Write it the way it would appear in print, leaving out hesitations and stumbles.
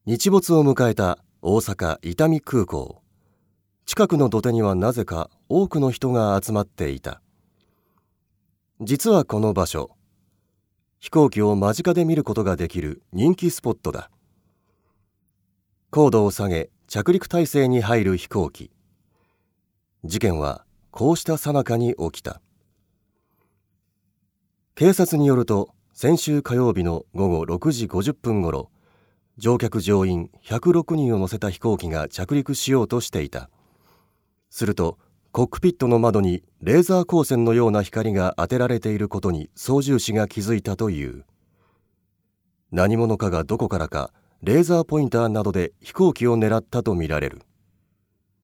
日没を迎えた大阪伊丹空港。近くの土手にはなぜか多くの人が集まっていた。実はこの場所、飛行機を間近で見ることができる人気スポットだ。高度を下げ着陸態勢に入る飛行機。事件はこうした最中に起きた。警察によると、先週火曜日の午後6時50分ごろ、乗客乗員106人を乗せた飛行機が着陸しようとしていた。すると、コックピットの窓にレーザー光線のような光が当てられていることに操縦士が気づいたという。何者かがどこからかレーザーポインターなどで飛行機を狙ったとみられる。